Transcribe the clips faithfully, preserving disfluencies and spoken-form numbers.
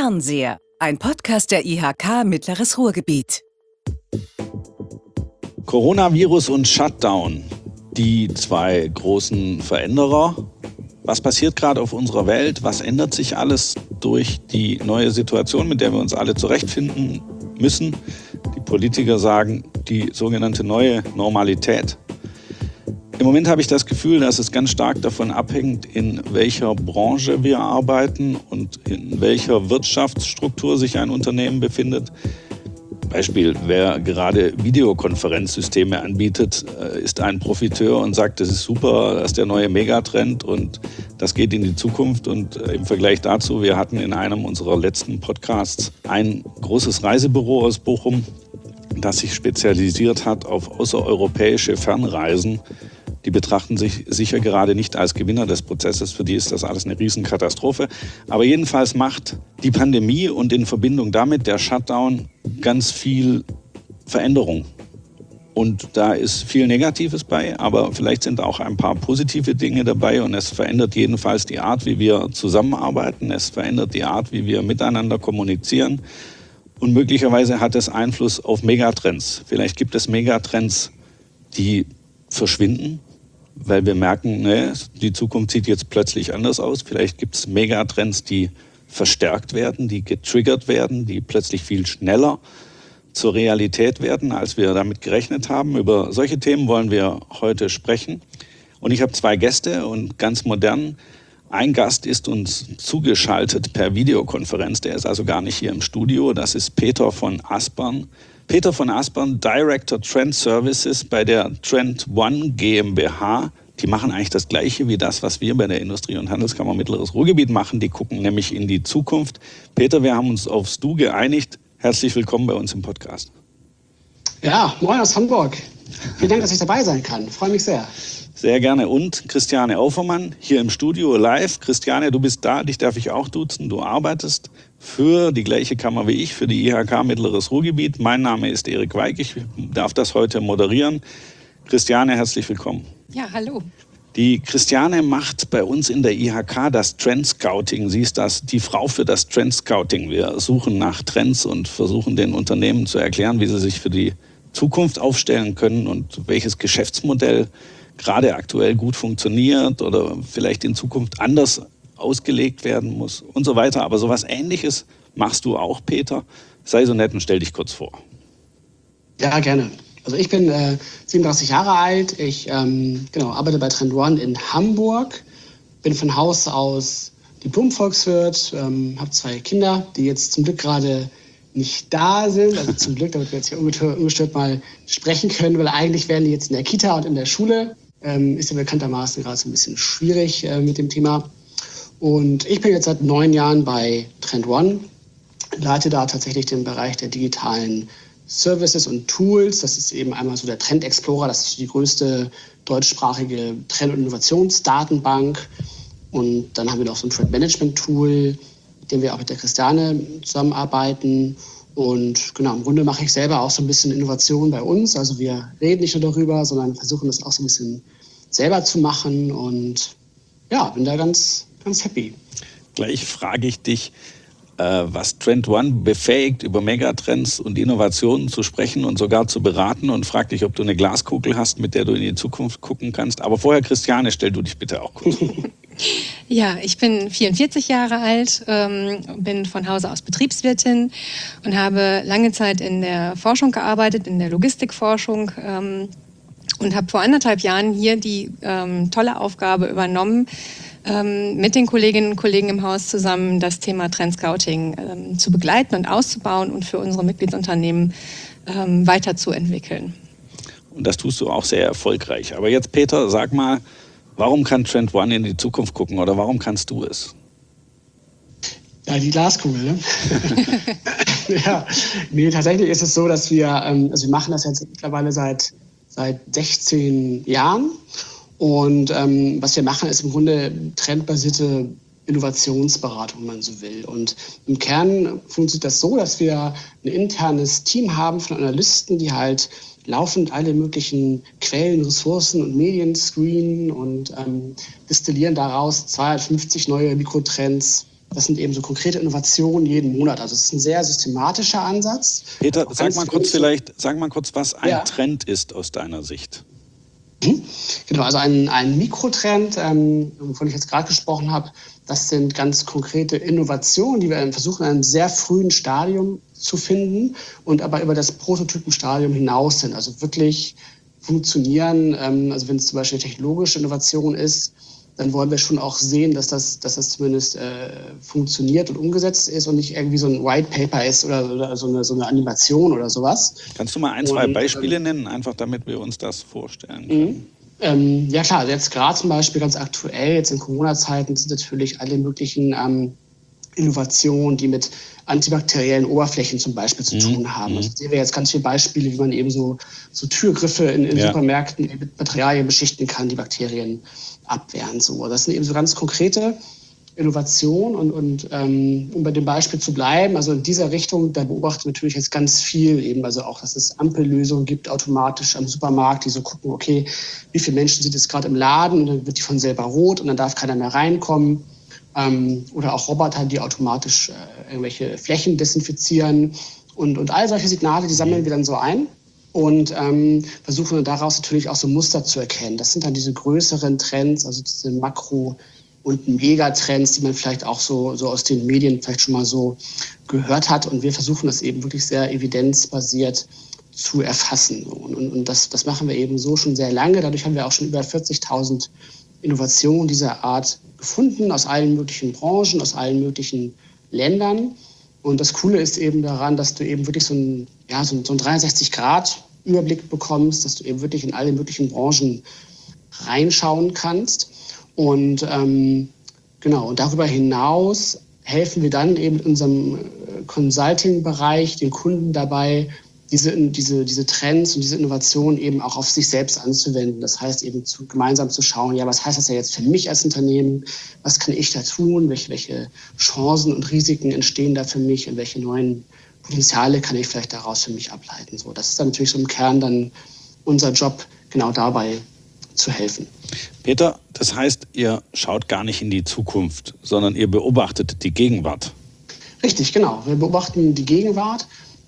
Fernseher, ein Podcast der I H K Mittleres Ruhrgebiet. Coronavirus und Shutdown, die zwei großen Veränderer. Was passiert gerade auf unserer Welt? Was ändert sich alles durch die neue Situation, mit der wir uns alle zurechtfinden müssen? Die Politiker sagen, die sogenannte neue Normalität. Im Moment habe ich das Gefühl, dass es ganz stark davon abhängt, in welcher Branche wir arbeiten und in welcher Wirtschaftsstruktur sich ein Unternehmen befindet. Beispiel, wer gerade Videokonferenzsysteme anbietet, ist ein Profiteur und sagt, das ist super, das ist der neue Megatrend und das geht in die Zukunft. Und im Vergleich dazu, wir hatten in einem unserer letzten Podcasts ein großes Reisebüro aus Bochum, das sich spezialisiert hat auf außereuropäische Fernreisen. Die betrachten sich sicher gerade nicht als Gewinner des Prozesses. Für die ist das alles eine Riesenkatastrophe. Aber jedenfalls macht die Pandemie und in Verbindung damit der Shutdown ganz viel Veränderung. Und da ist viel Negatives bei, aber vielleicht sind auch ein paar positive Dinge dabei. Und es verändert jedenfalls die Art, wie wir zusammenarbeiten. Es verändert die Art, wie wir miteinander kommunizieren. Und möglicherweise hat es Einfluss auf Megatrends. Vielleicht gibt es Megatrends, die verschwinden, weil wir merken, ne, die Zukunft sieht jetzt plötzlich anders aus. Vielleicht gibt es Megatrends, die verstärkt werden, die getriggert werden, die plötzlich viel schneller zur Realität werden, als wir damit gerechnet haben. Über solche Themen wollen wir heute sprechen. Und ich habe zwei Gäste und ganz modern. Ein Gast ist uns zugeschaltet per Videokonferenz. Der ist also gar nicht hier im Studio. Das ist Peter von Aspern. Peter von Aspern, Director Trend Services bei der Trend One GmbH. Die machen eigentlich das Gleiche wie das, was wir bei der Industrie- und Handelskammer Mittleres Ruhrgebiet machen. Die gucken nämlich in die Zukunft. Peter, wir haben uns aufs Du geeinigt. Herzlich willkommen bei uns im Podcast. Ja, moin aus Hamburg. Vielen Dank, dass ich dabei sein kann. Freue mich sehr. Sehr gerne. Und Christiane Aufermann hier im Studio live. Christiane, du bist da, dich darf ich auch duzen. Du arbeitest für die gleiche Kammer wie ich, für die I H K Mittleres Ruhrgebiet. Mein Name ist Erik Weig, ich darf das heute moderieren. Christiane, herzlich willkommen. Ja, hallo. Die Christiane macht bei uns in der I H K das Trend Scouting. Sie ist das, die Frau für das Trend Scouting. Wir suchen nach Trends und versuchen den Unternehmen zu erklären, wie sie sich für die Zukunft aufstellen können und welches Geschäftsmodell gerade aktuell gut funktioniert oder vielleicht in Zukunft anders ausgelegt werden muss und so weiter. Aber sowas Ähnliches machst du auch, Peter. Sei so nett und stell dich kurz vor. Ja, gerne. Also ich bin äh, siebenunddreißig Jahre alt. Ich ähm, genau, arbeite bei Trend One in Hamburg. Bin von Haus aus Diplom-Volkswirt, ähm, habe zwei Kinder, die jetzt zum Glück gerade nicht da sind. Also zum Glück, damit wir jetzt hier ungestört, ungestört mal sprechen können, weil eigentlich wären die jetzt in der Kita und in der Schule. Ähm, ist ja bekanntermaßen gerade so ein bisschen schwierig äh, mit dem Thema. Und ich bin jetzt seit neun Jahren bei Trend One, leite da tatsächlich den Bereich der digitalen Services und Tools. Das ist eben einmal so der Trend Explorer, das ist die größte deutschsprachige Trend- und Innovationsdatenbank. Und dann haben wir noch so ein Trend Management Tool, mit dem wir auch mit der Christiane zusammenarbeiten. Und genau, im Grunde mache ich selber auch so ein bisschen Innovation bei uns. Also wir reden nicht nur darüber, sondern versuchen das auch so ein bisschen selber zu machen. Und ja, bin da ganz, ganz happy. Gleich frage ich dich, was Trend One befähigt, über Megatrends und Innovationen zu sprechen und sogar zu beraten, und frag dich, ob du eine Glaskugel hast, mit der du in die Zukunft gucken kannst. Aber vorher, Christiane, stell du dich bitte auch kurz vor. Ja, ich bin vierundvierzig Jahre alt, ähm, bin von Hause aus Betriebswirtin und habe lange Zeit in der Forschung gearbeitet, in der Logistikforschung, ähm, und habe vor anderthalb Jahren hier die ähm, tolle Aufgabe übernommen, ähm, mit den Kolleginnen und Kollegen im Haus zusammen das Thema Trend Scouting ähm, zu begleiten und auszubauen und für unsere Mitgliedsunternehmen ähm, weiterzuentwickeln. Und das tust du auch sehr erfolgreich. Aber jetzt, Peter, sag mal, warum kann Trend One in die Zukunft gucken oder warum kannst du es? Ja, die Glaskugel, ne? Ja, nee, tatsächlich ist es so, dass wir, ähm, also wir machen das jetzt mittlerweile seit, seit sechzehn Jahren. Und ähm, was wir machen, ist im Grunde trendbasierte Innovationsberatung, wenn man so will. Und im Kern funktioniert das so, dass wir ein internes Team haben von Analysten, die halt laufend alle möglichen Quellen, Ressourcen und Medien screenen und ähm, destillieren daraus zweihundertfünfzig neue Mikrotrends Das sind eben so konkrete Innovationen jeden Monat. Also es ist ein sehr systematischer Ansatz. Peter, sag mal kurz vielleicht, sag mal kurz, was ein ja. Trend ist aus deiner Sicht. Mhm. Genau, also ein, ein Mikrotrend, ähm, wovon ich jetzt gerade gesprochen habe, das sind ganz konkrete Innovationen, die wir versuchen, in einem sehr frühen Stadium zu finden und aber über das Prototypenstadium hinaus sind. Also wirklich funktionieren. Ähm, also wenn es zum Beispiel eine technologische Innovation ist, dann wollen wir schon auch sehen, dass das, dass das zumindest äh, funktioniert und umgesetzt ist und nicht irgendwie so ein White Paper ist oder, oder so, eine, so eine Animation oder sowas. Kannst du mal ein, und, zwei Beispiele ähm, nennen, einfach damit wir uns das vorstellen können? Ähm, ja klar, jetzt gerade zum Beispiel ganz aktuell, jetzt in Corona-Zeiten sind natürlich alle möglichen ähm, Innovationen, die mit antibakteriellen Oberflächen zum Beispiel zu mhm. tun haben. Mhm. Also sehen wir jetzt ganz viele Beispiele, wie man eben so, so Türgriffe in, in ja. Supermärkten mit Materialien beschichten kann, die Bakterien abwehren. So. Das sind eben so ganz konkrete Innovationen und, und ähm, um bei dem Beispiel zu bleiben, also in dieser Richtung, da beobachten wir natürlich jetzt ganz viel eben, also auch, dass es Ampellösungen gibt automatisch am Supermarkt, die so gucken, okay, wie viele Menschen sind jetzt gerade im Laden und dann wird die von selber rot und dann darf keiner mehr reinkommen. Ähm, oder auch Roboter, die automatisch äh, irgendwelche Flächen desinfizieren und, und all solche Signale, die sammeln wir dann so ein und ähm, versuchen dann daraus natürlich auch so Muster zu erkennen. Das sind dann diese größeren Trends, also diese Makro- und Megatrends, die man vielleicht auch so, so aus den Medien vielleicht schon mal so gehört hat. Und wir versuchen das eben wirklich sehr evidenzbasiert zu erfassen. Und, und, und das, das machen wir eben so schon sehr lange. Dadurch haben wir auch schon über vierzigtausend Innovationen dieser Art gefunden, aus allen möglichen Branchen, aus allen möglichen Ländern. Und das Coole ist eben daran, dass du eben wirklich so einen ja, so so ein dreihundertsechzig Grad Überblick bekommst, dass du eben wirklich in alle möglichen Branchen reinschauen kannst. Und ähm, genau, und darüber hinaus helfen wir dann eben in unserem Consulting-Bereich den Kunden dabei, diese, diese, diese Trends und diese Innovationen eben auch auf sich selbst anzuwenden. Das heißt eben zu, gemeinsam zu schauen, ja, was heißt das ja jetzt für mich als Unternehmen? Was kann ich da tun? Welche, welche Chancen und Risiken entstehen da für mich? Und welche neuen Potenziale kann ich vielleicht daraus für mich ableiten? So, das ist dann natürlich so im Kern dann unser Job, genau dabei zu helfen. Peter, das heißt, ihr schaut gar nicht in die Zukunft, sondern ihr beobachtet die Gegenwart. Richtig, genau. Wir beobachten die Gegenwart.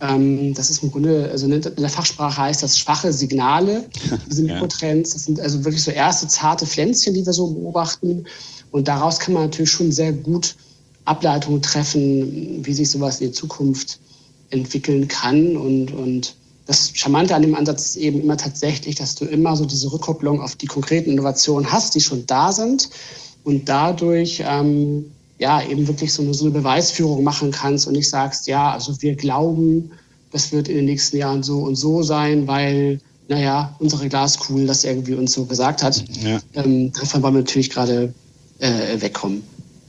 Das ist im Grunde, also in der Fachsprache heißt das schwache Signale, diese Mikrotrends. Das sind also wirklich so erste zarte Pflänzchen, die wir so beobachten. Und daraus kann man natürlich schon sehr gut Ableitungen treffen, wie sich sowas in die Zukunft entwickeln kann. Und, und das Charmante an dem Ansatz ist eben immer tatsächlich, dass du immer so diese Rückkopplung auf die konkreten Innovationen hast, die schon da sind. Und dadurch ähm, ja, eben wirklich so eine, so eine Beweisführung machen kannst und nicht sagst, ja, also wir glauben, das wird in den nächsten Jahren so und so sein, weil, naja, unsere Glaskugel das irgendwie uns so gesagt hat. Ja. Ähm, davon wollen wir natürlich gerade äh, wegkommen.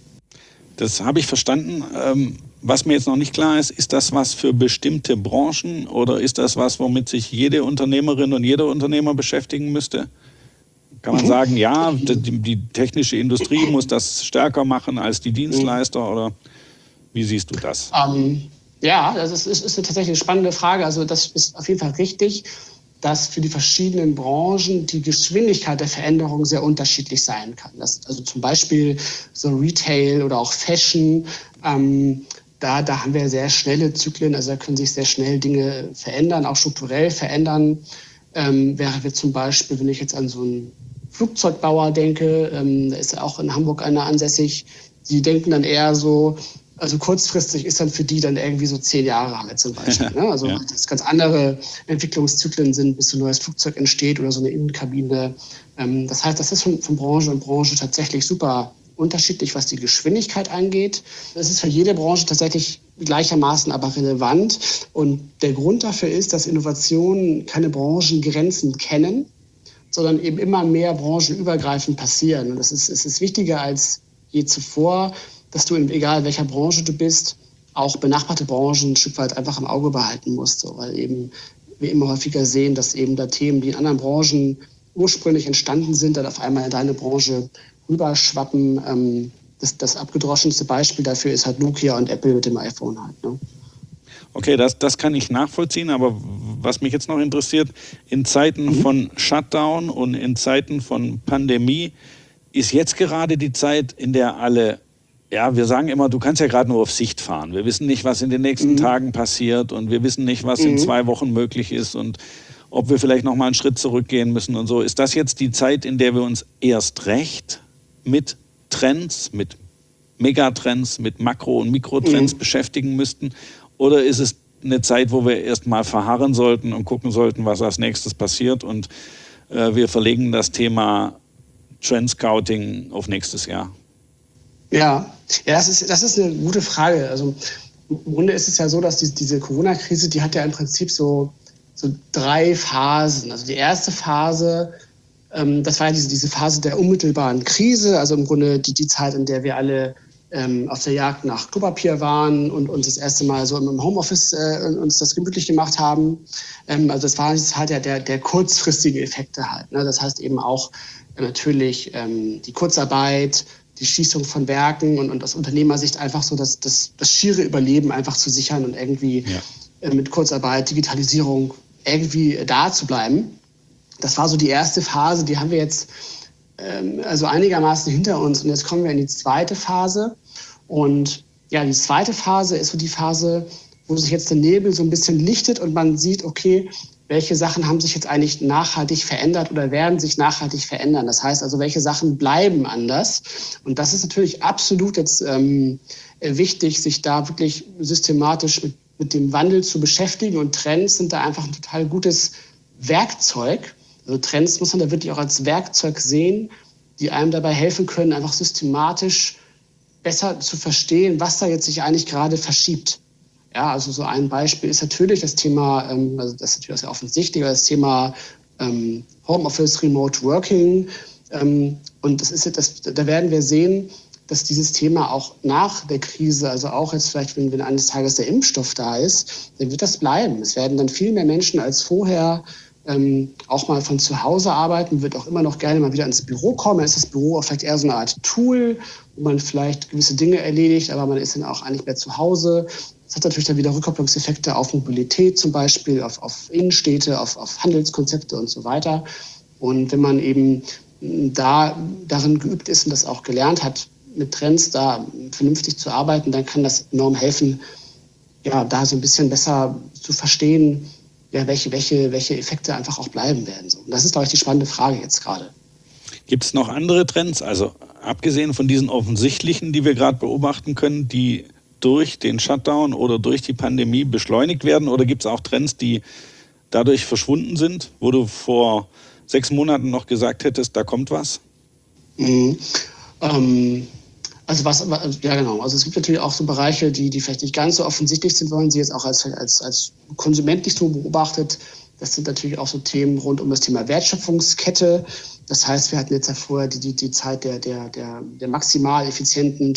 Das habe ich verstanden. Ähm, was mir jetzt noch nicht klar ist, ist das was für bestimmte Branchen oder ist das was, womit sich jede Unternehmerin und jeder Unternehmer beschäftigen müsste? Kann man sagen, ja, die, die technische Industrie muss das stärker machen als die Dienstleister oder wie siehst du das? Ähm, ja, das ist, ist, ist eine tatsächlich eine spannende Frage. Also das ist auf jeden Fall richtig, dass für die verschiedenen Branchen die Geschwindigkeit der Veränderung sehr unterschiedlich sein kann. Das, also zum Beispiel so Retail oder auch Fashion, ähm, da, da haben wir sehr schnelle Zyklen, also da können sich sehr schnell Dinge verändern, auch strukturell verändern. Ähm, wäre wir zum Beispiel, wenn ich jetzt an so einen Flugzeugbauer denke, ähm, da ist ja auch in Hamburg einer ansässig, die denken dann eher so, also kurzfristig ist dann für die dann irgendwie so zehn Jahre alt zum Beispiel. Ne? Also ja. Das ganz andere Entwicklungszyklen sind, bis so ein neues Flugzeug entsteht oder so eine Innenkabine. Ähm, das heißt, das ist von, von Branche und Branche tatsächlich super unterschiedlich, was die Geschwindigkeit angeht. Das ist für jede Branche tatsächlich gleichermaßen aber relevant. Und der Grund dafür ist, dass Innovationen keine Branchengrenzen kennen, sondern eben immer mehr branchenübergreifend passieren. Und das ist, es ist wichtiger als je zuvor, dass du, in, egal welcher Branche du bist, auch benachbarte Branchen ein Stück weit einfach im Auge behalten musst. So, weil eben wir immer häufiger sehen, dass eben da Themen, die in anderen Branchen ursprünglich entstanden sind, dann auf einmal in deine Branche rüberschwappen. Ähm, das, das abgedroschenste Beispiel dafür ist halt Nokia und Apple mit dem iPhone halt. Ne? Okay, das, das kann ich nachvollziehen, aber was mich jetzt noch interessiert, in Zeiten mhm. von Shutdown und in Zeiten von Pandemie ist jetzt gerade die Zeit, in der alle Ja, wir sagen immer, du kannst ja gerade nur auf Sicht fahren. Wir wissen nicht, was in den nächsten Mhm. Tagen passiert und wir wissen nicht, was in Mhm. zwei Wochen möglich ist und ob wir vielleicht noch mal einen Schritt zurückgehen müssen und so. Ist das jetzt die Zeit, in der wir uns erst recht mit Trends, mit Megatrends, mit Makro- und Mikrotrends Mhm. beschäftigen müssten? Oder ist es eine Zeit, wo wir erst mal verharren sollten und gucken sollten, was als nächstes passiert und äh, wir verlegen das Thema Trend-Scouting auf nächstes Jahr? Ja, ja, das ist, das ist eine gute Frage. Also im Grunde ist es ja so, dass die, diese Corona-Krise, die hat ja im Prinzip so, so drei Phasen. Also die erste Phase, ähm, das war ja diese, diese Phase der unmittelbaren Krise, also im Grunde die, die Zeit, in der wir alle ähm, auf der Jagd nach Klopapier waren und uns das erste Mal so im Homeoffice äh, uns das gemütlich gemacht haben. Ähm, also das war die Zeit der, der, der kurzfristigen Effekte halt. Ne? Das heißt eben auch äh, natürlich ähm, die Kurzarbeit, die Schließung von Werken und, und aus Unternehmersicht einfach so das, das, das schiere Überleben einfach zu sichern und irgendwie Ja. äh, mit Kurzarbeit, Digitalisierung irgendwie äh, da zu bleiben. Das war so die erste Phase, die haben wir jetzt ähm, also einigermaßen hinter uns und jetzt kommen wir in die zweite Phase und ja, die zweite Phase ist so die Phase, wo sich jetzt der Nebel so ein bisschen lichtet und man sieht, okay, welche Sachen haben sich jetzt eigentlich nachhaltig verändert oder werden sich nachhaltig verändern. Das heißt also, welche Sachen bleiben anders. Und das ist natürlich absolut jetzt ähm, wichtig, sich da wirklich systematisch mit, mit dem Wandel zu beschäftigen. Und Trends sind da einfach ein total gutes Werkzeug. Also Trends muss man da wirklich auch als Werkzeug sehen, die einem dabei helfen können, einfach systematisch besser zu verstehen, was da jetzt sich eigentlich gerade verschiebt. Ja, also so ein Beispiel ist natürlich das Thema, ähm, also das ist natürlich sehr offensichtlich, das Thema ähm, Homeoffice, Remote Working. Ähm, und das ist das, da werden wir sehen, dass dieses Thema auch nach der Krise, also auch jetzt vielleicht, wenn, wenn eines Tages der Impfstoff da ist, dann wird das bleiben. Es werden dann viel mehr Menschen als vorher ähm, auch mal von zu Hause arbeiten, wird auch immer noch gerne mal wieder ins Büro kommen. Dann ist das Büro auch vielleicht eher so eine Art Tool, wo man vielleicht gewisse Dinge erledigt, aber man ist dann auch eigentlich mehr zu Hause. Das hat natürlich dann wieder Rückkopplungseffekte auf Mobilität zum Beispiel, auf, auf Innenstädte, auf, auf Handelskonzepte und so weiter. Und wenn man eben da darin geübt ist und das auch gelernt hat, mit Trends da vernünftig zu arbeiten, dann kann das enorm helfen, ja, da so ein bisschen besser zu verstehen, ja, welche, welche, welche Effekte einfach auch bleiben werden. So. Und das ist, glaube ich, die spannende Frage jetzt gerade. Gibt es noch andere Trends, also abgesehen von diesen offensichtlichen, die wir gerade beobachten können, die durch den Shutdown oder durch die Pandemie beschleunigt werden? Oder gibt es auch Trends, die dadurch verschwunden sind, wo du vor sechs Monaten noch gesagt hättest, da kommt was? Mhm. Ähm, also was, ja genau, also es gibt natürlich auch so Bereiche, die, die vielleicht nicht ganz so offensichtlich sind, wenn man sie jetzt auch als, als, als Konsument nicht so beobachtet. Das sind natürlich auch so Themen rund um das Thema Wertschöpfungskette. Das heißt, wir hatten jetzt ja vorher die, die, die Zeit der, der, der, der maximal effizienten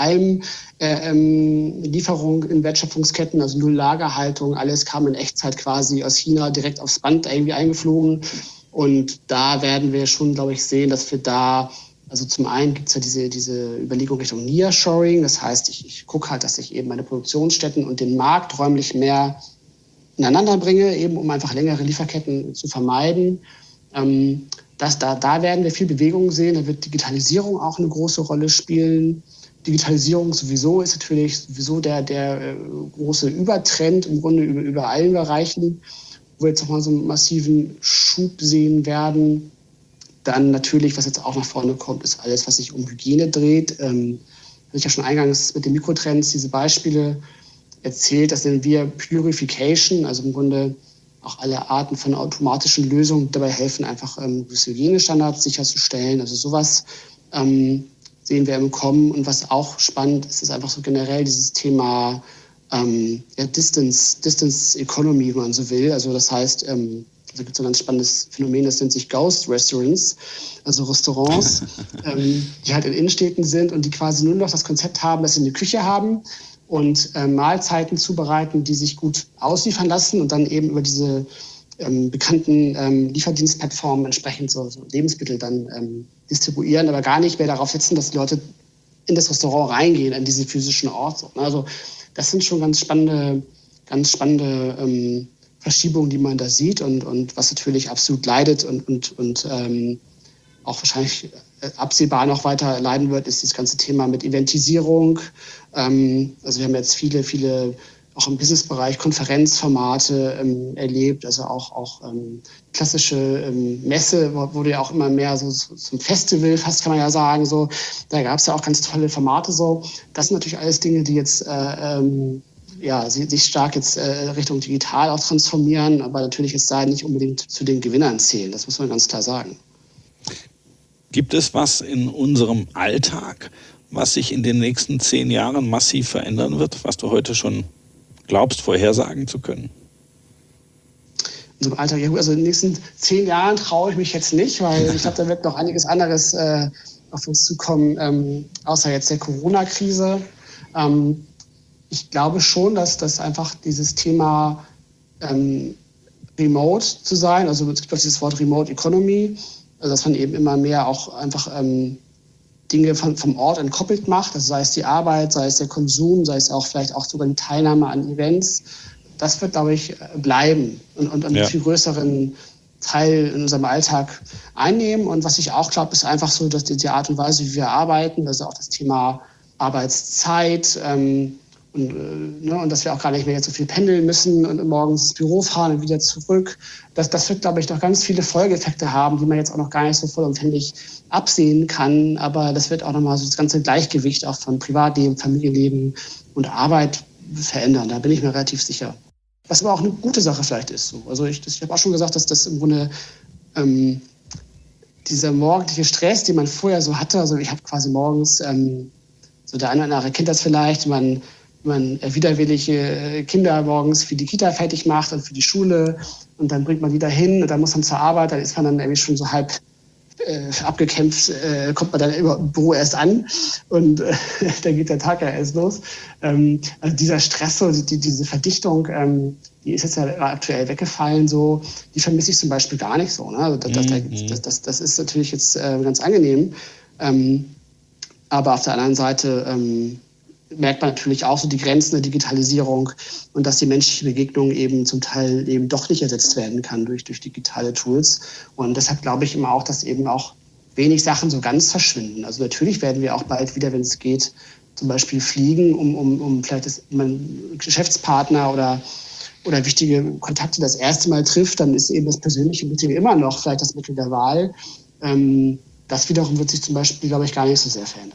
Just-in-Time-Lieferung in Wertschöpfungsketten, also null Lagerhaltung, alles kam in Echtzeit quasi aus China direkt aufs Band irgendwie eingeflogen. Und da werden wir schon, glaube ich, sehen, dass wir da, also zum einen gibt es ja diese, diese Überlegung Richtung Nearshoring. Das heißt, ich, ich gucke halt, dass ich eben meine Produktionsstätten und den Markt räumlich mehr ineinander bringe, eben um einfach längere Lieferketten zu vermeiden. Ähm, das, da, da werden wir viel Bewegung sehen. Da wird Digitalisierung auch eine große Rolle spielen. Digitalisierung sowieso ist natürlich sowieso der, der äh, große Übertrend im Grunde über, über allen Bereichen, wo wir jetzt nochmal so einen massiven Schub sehen werden. Dann natürlich, was jetzt auch nach vorne kommt, ist alles, was sich um Hygiene dreht. Ähm, habe ich ja schon eingangs mit den Mikrotrends diese Beispiele erzählt. Das nennen wir Purification, also im Grunde auch alle Arten von automatischen Lösungen dabei helfen, einfach ähm, gewisse Hygienestandards sicherzustellen. Also sowas ähm, sehen wir im Kommen. Und was auch spannend ist, ist einfach so generell dieses Thema ähm, ja, Distance, Distance Economy, wenn man so will. Also das heißt, ähm, da gibt es ein ganz spannendes Phänomen, das nennt sich Ghost Restaurants, also Restaurants, ähm, die halt in Innenstädten sind und die quasi nur noch das Konzept haben, dass sie eine Küche haben und äh, Mahlzeiten zubereiten, die sich gut ausliefern lassen und dann eben über diese ähm, bekannten ähm, Lieferdienstplattformen entsprechend so, so Lebensmittel dann ähm, distribuieren, aber gar nicht mehr darauf setzen, dass die Leute in das Restaurant reingehen, an diesen physischen Ort. Also das sind schon ganz spannende, ganz spannende ähm, Verschiebungen, die man da sieht und, und was natürlich absolut leidet und, und, und ähm, auch wahrscheinlich absehbar noch weiter leiden wird, ist das ganze Thema mit Eventisierung. Ähm, also wir haben jetzt viele, viele auch im Businessbereich Konferenzformate ähm, erlebt, also auch, auch ähm, klassische ähm, Messe wurde ja auch immer mehr so, so zum Festival, fast kann man ja sagen, so. Da gab es ja auch ganz tolle Formate so. Das sind natürlich alles Dinge, die jetzt äh, ähm, ja, sich stark jetzt äh, Richtung digital auch transformieren, aber natürlich jetzt da nicht unbedingt zu den Gewinnern zählen, das muss man ganz klar sagen. Gibt es was in unserem Alltag, was sich in den nächsten zehn Jahren massiv verändern wird, was du heute schon glaubst, vorhersagen zu können? In unserem Alltag, ja gut, also in den nächsten zehn Jahren traue ich mich jetzt nicht, weil ich glaube, da wird noch einiges anderes äh, auf uns zukommen, ähm, außer jetzt der Corona-Krise. Ähm, ich glaube schon, dass das einfach dieses Thema ähm, Remote zu sein, also es gibt auch dieses Wort Remote Economy, also dass man eben immer mehr auch einfach ähm, Dinge von, vom Ort entkoppelt macht, also sei es die Arbeit, sei es der Konsum, sei es auch vielleicht auch sogar die Teilnahme an Events. Das wird, glaube ich, bleiben und, und einen ja. viel größeren Teil in unserem Alltag einnehmen. Und was ich auch glaube, ist einfach so, dass die, die Art und Weise, wie wir arbeiten, also auch das Thema Arbeitszeit ähm, und, äh, ne, und dass wir auch gar nicht mehr jetzt so viel pendeln müssen und morgens ins Büro fahren und wieder zurück. Das, das wird, glaube ich, noch ganz viele Folgeeffekte haben, die man jetzt auch noch gar nicht so vollumfänglich absehen kann. Aber das wird auch nochmal so das ganze Gleichgewicht auch von Privatleben, Familienleben und Arbeit verändern. Da bin ich mir relativ sicher. Was aber auch eine gute Sache vielleicht ist. So. Also ich, ich habe auch schon gesagt, dass das im Grunde ähm, dieser morgendliche Stress, den man vorher so hatte, also ich habe quasi morgens, ähm, so der eine oder andere kennt das vielleicht, man man widerwillige Kinder morgens für die Kita fertig macht und für die Schule und dann bringt man die dahin und dann muss man zur Arbeit, dann ist man dann irgendwie schon so halb äh, abgekämpft, äh, kommt man dann im Büro erst an und äh, dann geht der Tag ja erst los. Ähm, also dieser Stress, so, die, diese Verdichtung, ähm, die ist jetzt ja aktuell weggefallen, so, die vermisse ich zum Beispiel gar nicht so. Ne? Also das, das, das, das, das ist natürlich jetzt äh, ganz angenehm, ähm, aber auf der anderen Seite ähm, merkt man natürlich auch so die Grenzen der Digitalisierung und dass die menschliche Begegnung eben zum Teil eben doch nicht ersetzt werden kann durch, durch digitale Tools. Und deshalb glaube ich immer auch, dass eben auch wenig Sachen so ganz verschwinden. Also natürlich werden wir auch bald wieder, wenn es geht, zum Beispiel fliegen, um, um, um vielleicht das, man Geschäftspartner oder, oder wichtige Kontakte das erste Mal trifft, dann ist eben das persönliche Meeting immer noch vielleicht das Mittel der Wahl. Ähm, das wiederum wird sich zum Beispiel, glaube ich, gar nicht so sehr verändern.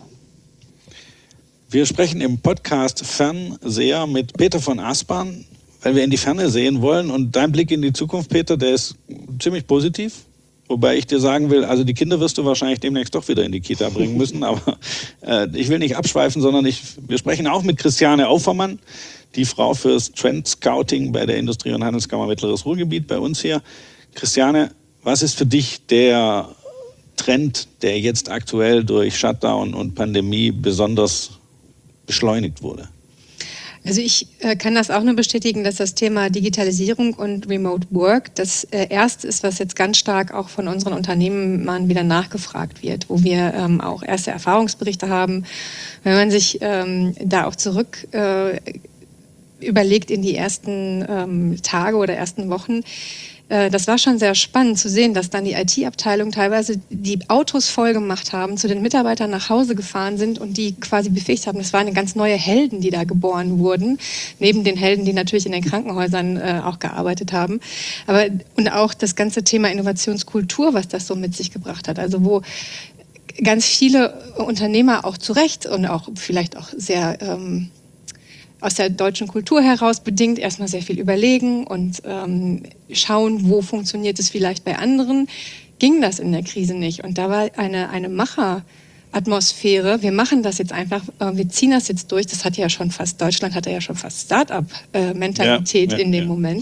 Wir sprechen im Podcast Fernseher mit Peter von Aspern, weil wir in die Ferne sehen wollen. Und dein Blick in die Zukunft, Peter, der ist ziemlich positiv. Wobei ich dir sagen will, also die Kinder wirst du wahrscheinlich demnächst doch wieder in die Kita bringen müssen. Aber äh, ich will nicht abschweifen, sondern ich, wir sprechen auch mit Christiane Aufermann, die Frau fürs Trend Scouting bei der Industrie- und Handelskammer Mittleres Ruhrgebiet bei uns hier. Christiane, was ist für dich der Trend, der jetzt aktuell durch Shutdown und Pandemie besonders beschleunigt wurde? Also ich äh, kann das auch nur bestätigen, dass das Thema Digitalisierung und Remote Work das äh, erste ist, was jetzt ganz stark auch von unseren Unternehmern wieder nachgefragt wird, wo wir ähm, auch erste Erfahrungsberichte haben. Wenn man sich ähm, da auch zurück äh, überlegt in die ersten ähm, Tage oder ersten Wochen, das war schon sehr spannend zu sehen, dass dann die I T-Abteilung teilweise die Autos voll gemacht haben, zu den Mitarbeitern nach Hause gefahren sind und die quasi befähigt haben. Das waren ganz neue Helden, die da geboren wurden, neben den Helden, die natürlich in den Krankenhäusern äh, auch gearbeitet haben. Aber und auch das ganze Thema Innovationskultur, was das so mit sich gebracht hat. Also wo ganz viele Unternehmer auch zu Recht und auch vielleicht auch sehr ähm, aus der deutschen Kultur heraus bedingt erstmal sehr viel überlegen und ähm, schauen, wo funktioniert es vielleicht bei anderen, ging das in der Krise nicht. Und da war eine, eine Macheratmosphäre. Wir machen das jetzt einfach, äh, wir ziehen das jetzt durch. Das hat ja schon fast, Deutschland hatte ja schon fast Start-up-Mentalität ja, ja, in dem ja. Moment.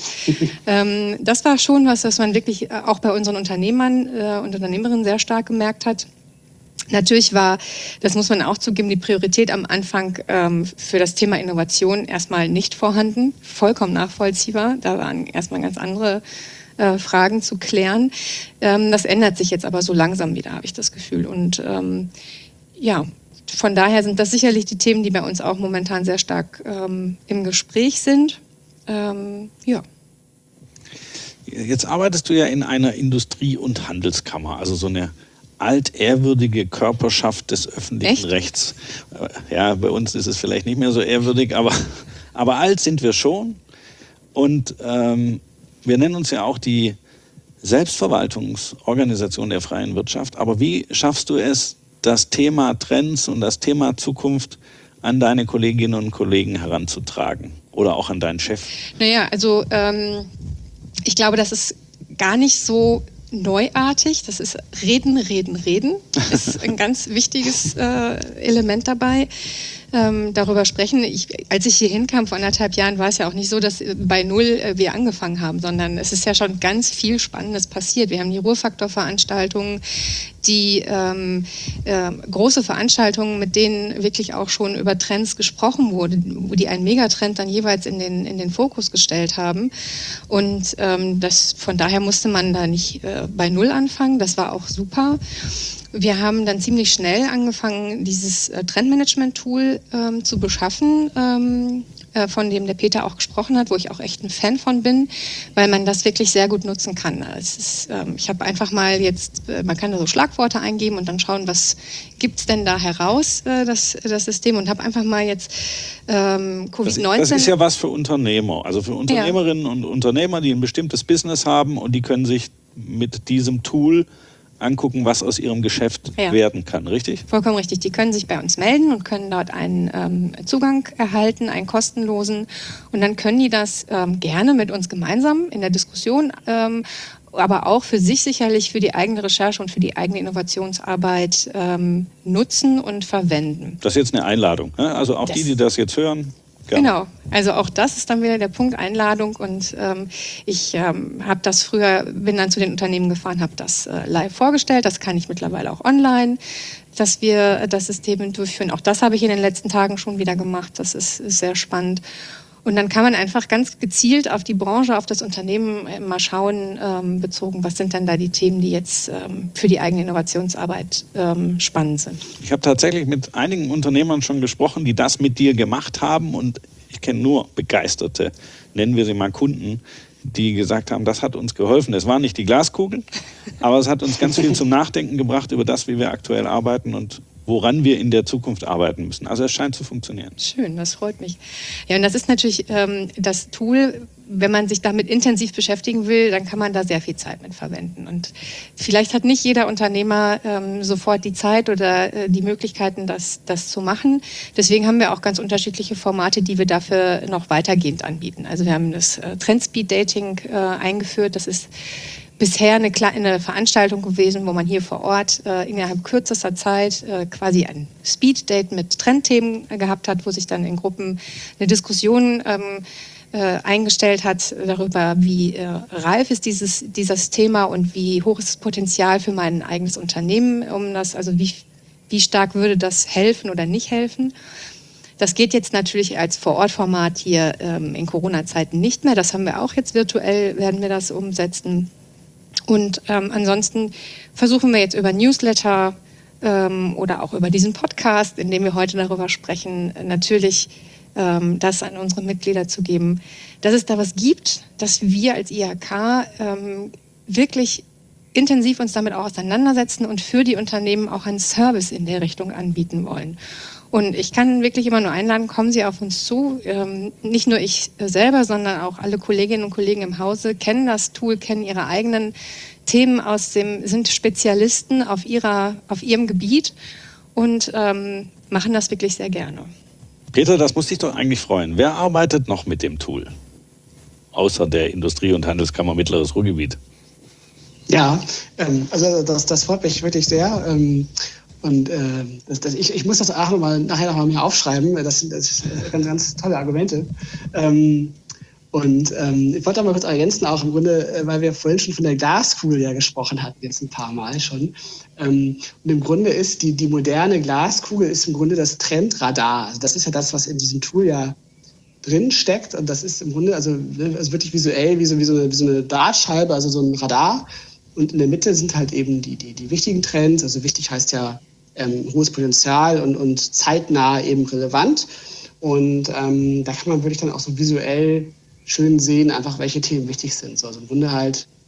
ähm, das war schon was, was man wirklich auch bei unseren Unternehmern äh, und Unternehmerinnen sehr stark gemerkt hat. Natürlich war, das muss man auch zugeben, die Priorität am Anfang ähm, für das Thema Innovation erstmal nicht vorhanden, vollkommen nachvollziehbar. Da waren erstmal ganz andere äh, Fragen zu klären. Ähm, das ändert sich jetzt aber so langsam wieder, habe ich das Gefühl. Und ähm, ja, von daher sind das sicherlich die Themen, die bei uns auch momentan sehr stark ähm, im Gespräch sind. Ähm, ja. Jetzt arbeitest du ja in einer Industrie- und Handelskammer, also so eine altehrwürdige Körperschaft des öffentlichen Echt? Rechts. Ja, bei uns ist es vielleicht nicht mehr so ehrwürdig, aber, aber alt sind wir schon. Und ähm, wir nennen uns ja auch die Selbstverwaltungsorganisation der freien Wirtschaft. Aber wie schaffst du es, das Thema Trends und das Thema Zukunft an deine Kolleginnen und Kollegen heranzutragen? Oder auch an deinen Chef? Naja, also ähm, ich glaube, das ist gar nicht so neuartig. Das ist Reden, Reden, Reden. Das ist ein ganz wichtiges äh, Element dabei. Ähm, darüber sprechen. Ich, als ich hier hinkam vor anderthalb Jahren, war es ja auch nicht so, dass bei Null äh, wir angefangen haben, sondern es ist ja schon ganz viel Spannendes passiert. Wir haben die Ruhrfaktor-Veranstaltungen, die ähm, äh, große Veranstaltungen, mit denen wirklich auch schon über Trends gesprochen wurde, wo die einen Megatrend dann jeweils in den, in den Fokus gestellt haben. Und ähm, das, von daher musste man da nicht äh, bei Null anfangen. Das war auch super. Wir haben dann ziemlich schnell angefangen, dieses äh, Trendmanagement-Tool ähm, zu beschaffen, ähm, äh, von dem der Peter auch gesprochen hat, wo ich auch echt ein Fan von bin, weil man das wirklich sehr gut nutzen kann. Es ist, ähm, ich habe einfach mal jetzt, äh, man kann da so Schlagworte eingeben und dann schauen, was gibt's denn da heraus, äh, das, das System, und habe einfach mal jetzt ähm, Covid neunzehn... Das, das ist ja was für Unternehmer, also für Unternehmerinnen ja. und Unternehmer, die ein bestimmtes Business haben und die können sich mit diesem Tool angucken, was aus ihrem Geschäft ja. werden kann, richtig? Vollkommen richtig. Die können sich bei uns melden und können dort einen ähm, Zugang erhalten, einen kostenlosen. Und dann können die das ähm, gerne mit uns gemeinsam in der Diskussion, ähm, aber auch für sich sicherlich für die eigene Recherche und für die eigene Innovationsarbeit ähm, nutzen und verwenden. Das ist jetzt eine Einladung. Ne? Also auch das die, die das jetzt hören. Gerne. Genau, also auch das ist dann wieder der Punkt Einladung, und ähm, ich ähm, habe das früher, bin dann zu den Unternehmen gefahren, habe das äh, live vorgestellt, das kann ich mittlerweile auch online, dass wir das System durchführen. Auch das habe ich in den letzten Tagen schon wieder gemacht, das ist, ist sehr spannend. Und dann kann man einfach ganz gezielt auf die Branche, auf das Unternehmen mal schauen, ähm, bezogen, was sind denn da die Themen, die jetzt ähm, für die eigene Innovationsarbeit ähm, spannend sind. Ich habe tatsächlich mit einigen Unternehmern schon gesprochen, die das mit dir gemacht haben, und ich kenne nur begeisterte, nennen wir sie mal Kunden, die gesagt haben, das hat uns geholfen. Es war nicht die Glaskugel, aber es hat uns ganz viel zum Nachdenken gebracht über das, wie wir aktuell arbeiten und woran wir in der Zukunft arbeiten müssen. Also es scheint zu funktionieren. Schön, das freut mich. Ja, und das ist natürlich ähm, das Tool, wenn man sich damit intensiv beschäftigen will, dann kann man da sehr viel Zeit mit verwenden. Und vielleicht hat nicht jeder Unternehmer ähm, sofort die Zeit oder äh, die Möglichkeiten, das, das zu machen. Deswegen haben wir auch ganz unterschiedliche Formate, die wir dafür noch weitergehend anbieten. Also wir haben das äh, Trendspeed-Dating äh, eingeführt. Das ist bisher eine kleine Veranstaltung gewesen, wo man hier vor Ort äh, innerhalb kürzester Zeit äh, quasi ein Speed-Date mit Trendthemen äh, gehabt hat, wo sich dann in Gruppen eine Diskussion ähm, äh, eingestellt hat darüber, wie äh, reif ist dieses, dieses Thema und wie hoch ist das Potenzial für mein eigenes Unternehmen, um das, also wie, wie stark würde das helfen oder nicht helfen. Das geht jetzt natürlich als Vor-Ort-Format hier ähm, in Corona-Zeiten nicht mehr. Das haben wir auch jetzt virtuell, werden wir das umsetzen. Und ähm, ansonsten versuchen wir jetzt über Newsletter ähm, oder auch über diesen Podcast, in dem wir heute darüber sprechen, natürlich ähm, das an unsere Mitglieder zu geben, dass es da was gibt, dass wir als I H K ähm, wirklich intensiv uns damit auch auseinandersetzen und für die Unternehmen auch einen Service in der Richtung anbieten wollen. Und ich kann wirklich immer nur einladen, kommen Sie auf uns zu. Ähm, nicht nur ich selber, sondern auch alle Kolleginnen und Kollegen im Hause kennen das Tool, kennen ihre eigenen Themen aus dem, sind Spezialisten auf ihrer, auf ihrem Gebiet und ähm, machen das wirklich sehr gerne. Peter, das muss dich doch eigentlich freuen. Wer arbeitet noch mit dem Tool? Außer der Industrie- und Handelskammer Mittleres Ruhrgebiet. Ja, ähm, also das, das freut mich wirklich sehr. Ähm, Und äh, das, das, ich, ich muss das auch noch mal, nachher noch mal mir aufschreiben. Das sind, das sind ganz, ganz tolle Argumente. Ähm, und ähm, ich wollte auch mal kurz ergänzen, auch im Grunde, äh, weil wir vorhin schon von der Glaskugel ja gesprochen hatten, jetzt ein paar Mal schon. Ähm, und im Grunde ist die, die moderne Glaskugel ist im Grunde das Trendradar. Also das ist ja das, was in diesem Tool ja drin steckt. Und das ist im Grunde also, also wirklich visuell wie so, wie, so eine, wie so eine Dartscheibe, also so ein Radar. Und in der Mitte sind halt eben die, die, die wichtigen Trends. Also wichtig heißt ja, Ähm, hohes Potenzial und, und zeitnah eben relevant. Und ähm, da kann man wirklich dann auch so visuell schön sehen, einfach welche Themen wichtig sind. So, also im Grunde halt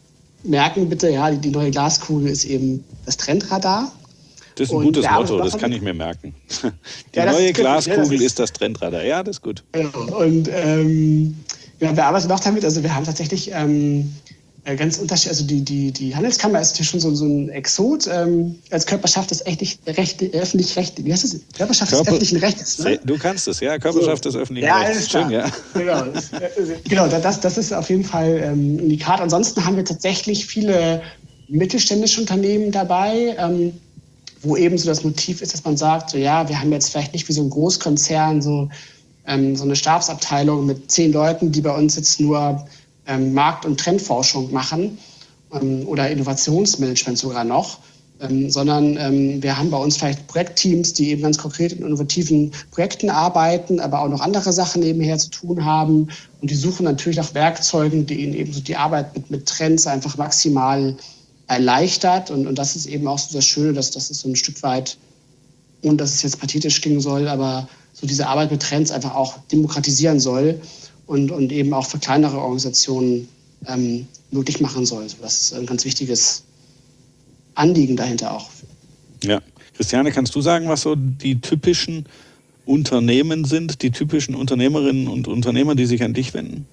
merken bitte, ja, die, die neue Glaskugel ist eben das Trendradar. Das ist ein Und gutes wir Motto, arbeiten das kann ich mir merken. Die Ja, das neue ist glücklich, Glaskugel ja, das ist- ist das Trendradar. Ja, das ist gut. Genau. Und ähm, ja, wir arbeiten auch damit, also wir haben tatsächlich ähm, äh, ganz unterschiedlich, also die, die, die Handelskammer ist natürlich schon so, so ein Exot ähm, als Körperschaft des öffentlich, Recht, öffentlich Recht, wie heißt das? Körperschaft Körper- des öffentlichen Rechtes, ne? Du kannst es, ja. Körperschaft So. des öffentlichen Ja, Rechts. alles klar. Schön, ja. Genau, das, äh, genau das, das ist auf jeden Fall ähm, ein Indikat. Ansonsten haben wir tatsächlich viele mittelständische Unternehmen dabei, ähm, wo eben so das Motiv ist, dass man sagt, so ja, wir haben jetzt vielleicht nicht wie so ein Großkonzern so, ähm, so eine Stabsabteilung mit zehn Leuten, die bei uns jetzt nur ähm, Markt- und Trendforschung machen ähm, oder Innovationsmanagement sogar noch, ähm, sondern ähm, wir haben bei uns vielleicht Projektteams, die eben ganz konkret in innovativen Projekten arbeiten, aber auch noch andere Sachen nebenher zu tun haben. Und die suchen natürlich nach Werkzeugen, die ihnen eben so die Arbeit mit, mit Trends einfach maximal erleichtert. Und, und das ist eben auch so das Schöne, dass das ist so ein Stück weit, ohne dass es jetzt pathetisch klingen soll, aber so diese Arbeit mit Trends einfach auch demokratisieren soll und, und eben auch für kleinere Organisationen ähm, möglich machen soll. Also das ist ein ganz wichtiges Anliegen dahinter auch. Ja. Christiane, kannst du sagen, was so die typischen Unternehmen sind, die typischen Unternehmerinnen und Unternehmer, die sich an dich wenden?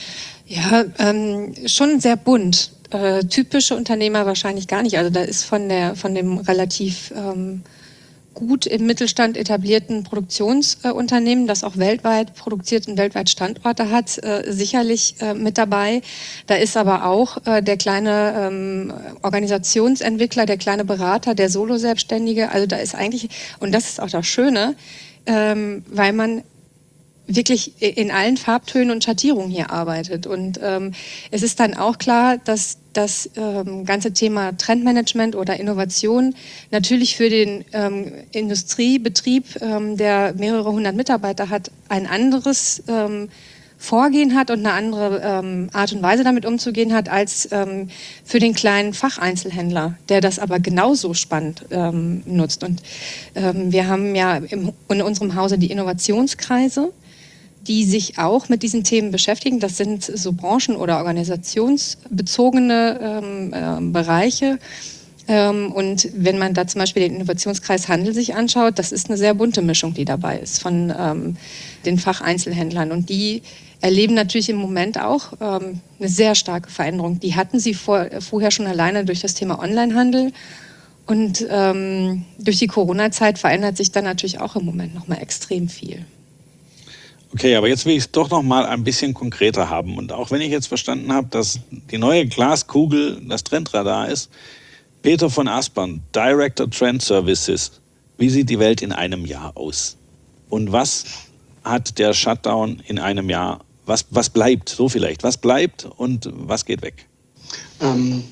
Ja, ähm, schon sehr bunt. Äh, typische Unternehmer wahrscheinlich gar nicht. Also da ist von der von dem relativ ähm, gut im Mittelstand etablierten Produktionsunternehmen, äh, das auch weltweit produziert und weltweit Standorte hat, äh, sicherlich äh, mit dabei. Da ist aber auch äh, der kleine ähm, Organisationsentwickler, der kleine Berater, der Solo-Selbstständige. Also da ist eigentlich, und das ist auch das Schöne, ähm, weil man wirklich in allen Farbtönen und Schattierungen hier arbeitet. Und ähm, es ist dann auch klar, dass das ähm, ganze Thema Trendmanagement oder Innovation natürlich für den ähm, Industriebetrieb, ähm, der mehrere hundert Mitarbeiter hat, ein anderes ähm, Vorgehen hat und eine andere ähm, Art und Weise damit umzugehen hat, als ähm, für den kleinen Facheinzelhändler, der das aber genauso spannend ähm, nutzt. Und ähm, wir haben ja im, in unserem Hause die Innovationskreise, die sich auch mit diesen Themen beschäftigen. Das sind so branchen- oder organisationsbezogene ähm, äh, Bereiche. Ähm, und wenn man da zum Beispiel den Innovationskreis Handel sich anschaut, das ist eine sehr bunte Mischung, die dabei ist von ähm, den Facheinzelhändlern. Und die erleben natürlich im Moment auch ähm, eine sehr starke Veränderung. Die hatten sie vor, vorher schon alleine durch das Thema Onlinehandel. Und ähm, durch die Corona-Zeit verändert sich dann natürlich auch im Moment noch mal extrem viel. Okay, aber jetzt will ich es doch noch mal ein bisschen konkreter haben. Und auch wenn ich jetzt verstanden habe, dass die neue Glaskugel das Trendradar ist, Peter von Aspern, Director Trend Services, wie sieht die Welt in einem Jahr aus? Und was hat der Shutdown in einem Jahr, was, was bleibt, so vielleicht, was bleibt und was geht weg? Ähm,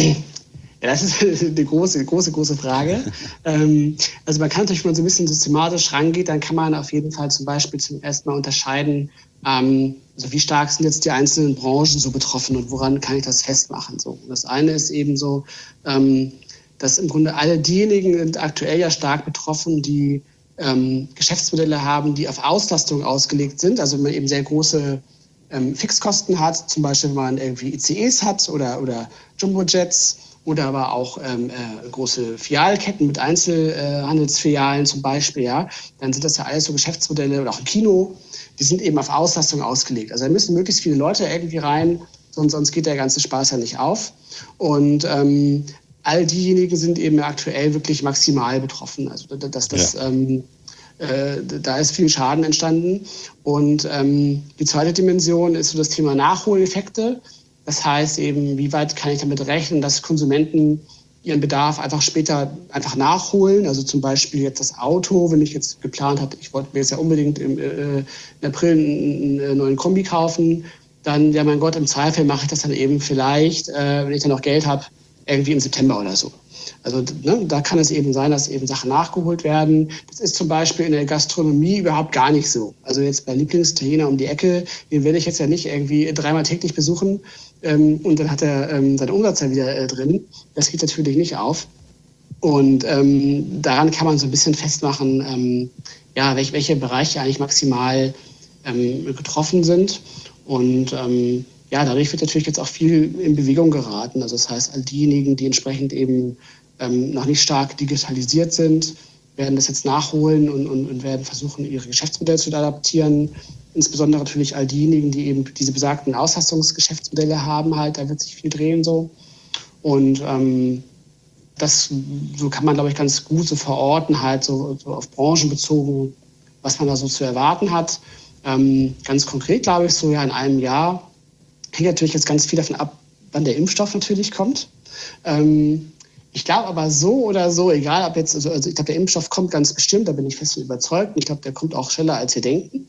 ja, das ist eine große, große, große Frage. ähm, also man kann natürlich, wenn man so ein bisschen systematisch rangeht, dann kann man auf jeden Fall zum Beispiel zum ersten Mal unterscheiden, ähm, also wie stark sind jetzt die einzelnen Branchen so betroffen und woran kann ich das festmachen? So. Das eine ist eben so, ähm, dass im Grunde alle diejenigen sind aktuell ja stark betroffen, die ähm, Geschäftsmodelle haben, die auf Auslastung ausgelegt sind, also wenn man eben sehr große ähm, Fixkosten hat, zum Beispiel wenn man irgendwie I C Es hat oder, oder Jumbojets oder aber auch ähm, äh, große Filialketten mit Einzelhandelsfilialen äh, zum Beispiel, ja, dann sind das ja alles so Geschäftsmodelle oder auch im Kino, die sind eben auf Auslastung ausgelegt. Also da müssen möglichst viele Leute irgendwie rein, sonst, sonst geht der ganze Spaß ja nicht auf. Und ähm, all diejenigen sind eben aktuell wirklich maximal betroffen. Also das, das, ja. ähm, äh, da ist viel Schaden entstanden. Und ähm, die zweite Dimension ist so das Thema Nachholeffekte. Das heißt eben, wie weit kann ich damit rechnen, dass Konsumenten ihren Bedarf einfach später einfach nachholen. Also zum Beispiel jetzt das Auto, wenn ich jetzt geplant habe, ich wollte mir jetzt ja unbedingt im, äh, im April einen, einen neuen Kombi kaufen, dann, ja mein Gott, im Zweifel mache ich das dann eben vielleicht, äh, wenn ich dann noch Geld habe, irgendwie im September oder so. Also ne, da kann es eben sein, dass eben Sachen nachgeholt werden. Das ist zum Beispiel in der Gastronomie überhaupt gar nicht so. Also jetzt bei Lieblingsitaliener um die Ecke, den werde ich jetzt ja nicht irgendwie dreimal täglich besuchen ähm, und dann hat er ähm, seinen Umsatz ja wieder äh, drin. Das geht natürlich nicht auf. Und ähm, daran kann man so ein bisschen festmachen, ähm, ja, welche, welche Bereiche eigentlich maximal ähm, getroffen sind. Und ähm, ja, dadurch wird natürlich jetzt auch viel in Bewegung geraten. Also das heißt, all diejenigen, die entsprechend eben ähm, noch nicht stark digitalisiert sind, werden das jetzt nachholen und, und, und werden versuchen, ihre Geschäftsmodelle zu adaptieren. Insbesondere natürlich all diejenigen, die eben diese besagten Auslastungsgeschäftsmodelle haben, halt, da wird sich viel drehen so. Und ähm, das so kann man, glaube ich, ganz gut so verorten, halt so, so auf Branchen bezogen, was man da so zu erwarten hat. Ähm, ganz konkret, glaube ich, so ja in einem Jahr hängt natürlich jetzt ganz viel davon ab, wann der Impfstoff natürlich kommt. Ähm, ich glaube aber so oder so, egal ob jetzt, also, also ich glaube, der Impfstoff kommt ganz bestimmt, da bin ich fest von überzeugt. Und ich glaube, der kommt auch schneller, als wir denken.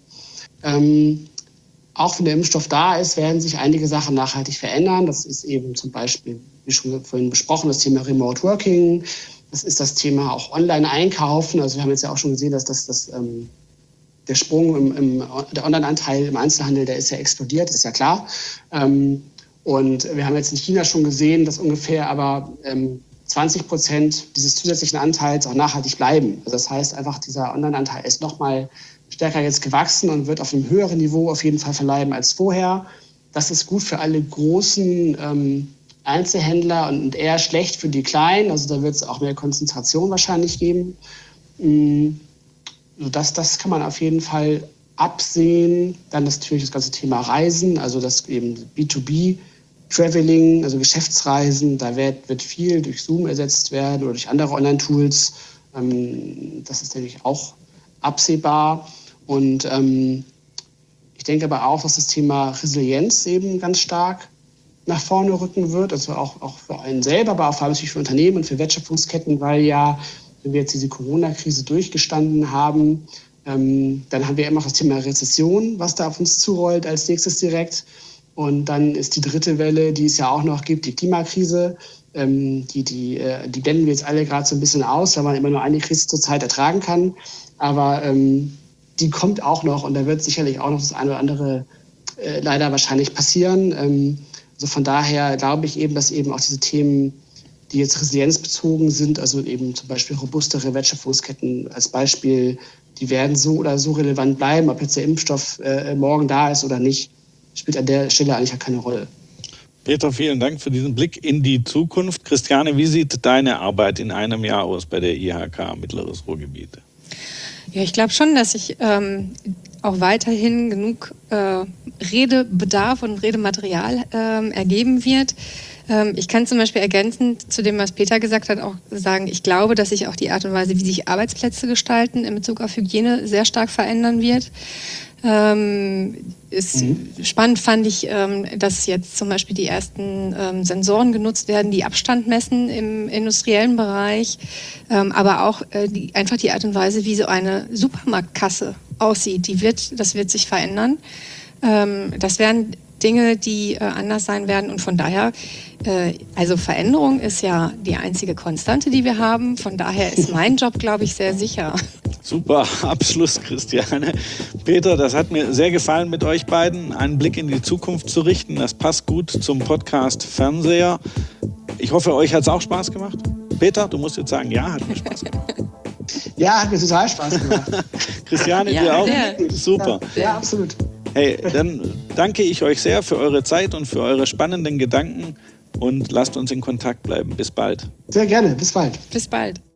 Ähm, auch wenn der Impfstoff da ist, werden sich einige Sachen nachhaltig verändern. Das ist eben zum Beispiel, wie schon vorhin besprochen, das Thema Remote Working. Das ist das Thema auch Online-Einkaufen. Also wir haben jetzt ja auch schon gesehen, dass das, das ähm, der Sprung im, im der Online-Anteil im Einzelhandel, der ist ja explodiert, ist ja klar. Ähm, und wir haben jetzt in China schon gesehen, dass ungefähr aber ähm, zwanzig Prozent dieses zusätzlichen Anteils auch nachhaltig bleiben. Also das heißt einfach, dieser Online-Anteil ist nochmal stärker jetzt gewachsen und wird auf einem höheren Niveau auf jeden Fall verbleiben als vorher. Das ist gut für alle großen ähm, Einzelhändler und eher schlecht für die kleinen. Also da wird es auch mehr Konzentration wahrscheinlich geben. Ähm, das, das kann man auf jeden Fall absehen. Dann ist natürlich das ganze Thema Reisen, also das eben B zwei B Traveling, also Geschäftsreisen, da wird, wird viel durch Zoom ersetzt werden oder durch andere Online-Tools. Ähm, das ist natürlich auch absehbar. Und ähm, ich denke aber auch, dass das Thema Resilienz eben ganz stark nach vorne rücken wird. Also auch, auch für einen selber, aber auch vor allem natürlich für Unternehmen und für Wertschöpfungsketten, weil ja, wenn wir jetzt diese Corona-Krise durchgestanden haben, ähm, dann haben wir immer noch das Thema Rezession, was da auf uns zurollt als nächstes direkt. Und dann ist die dritte Welle, die es ja auch noch gibt, die Klimakrise. Ähm, die, die, äh, die blenden wir jetzt alle gerade so ein bisschen aus, weil man immer nur eine Krise zur Zeit ertragen kann. Aber ähm, die kommt auch noch und da wird sicherlich auch noch das eine oder andere äh, leider wahrscheinlich passieren. Ähm, also von daher glaube ich eben, dass eben auch diese Themen, die jetzt resilienzbezogen sind, also eben zum Beispiel robustere Wertschöpfungsketten als Beispiel, die werden so oder so relevant bleiben, ob jetzt der Impfstoff äh, morgen da ist oder nicht, spielt an der Stelle eigentlich ja keine Rolle. Peter, vielen Dank für diesen Blick in die Zukunft. Christiane, wie sieht deine Arbeit in einem Jahr aus bei der I H K Mittleres Ruhrgebiet? Ja, ich glaube schon, dass sich ähm, auch weiterhin genug äh, Redebedarf und Redematerial ähm, ergeben wird. Ähm, ich kann zum Beispiel ergänzend zu dem, was Peter gesagt hat, auch sagen, ich glaube, dass sich auch die Art und Weise, wie sich Arbeitsplätze gestalten in Bezug auf Hygiene, sehr stark verändern wird. Ähm, ist mhm. Spannend fand ich, ähm, dass jetzt zum Beispiel die ersten ähm, Sensoren genutzt werden, die Abstand messen im industriellen Bereich, ähm, aber auch äh, die, einfach die Art und Weise, wie so eine Supermarktkasse aussieht, die wird, das wird sich verändern. Ähm, das werden Dinge, die äh, anders sein werden und von daher, äh, also Veränderung ist ja die einzige Konstante, die wir haben. Von daher ist mein Job, glaube ich, sehr sicher. Super Abschluss, Christiane. Peter, das hat mir sehr gefallen, mit euch beiden einen Blick in die Zukunft zu richten. Das passt gut zum Podcast Fernseher. Ich hoffe, euch hat es auch Spaß gemacht. Peter, du musst jetzt sagen, ja, hat mir Spaß gemacht. Ja, hat mir total Spaß gemacht. Christiane, ja, dir auch? Sehr. Super. Ja, ja, absolut. Hey, dann danke ich euch sehr für eure Zeit und für eure spannenden Gedanken und lasst uns in Kontakt bleiben. Bis bald. Sehr gerne, bis bald. Bis bald.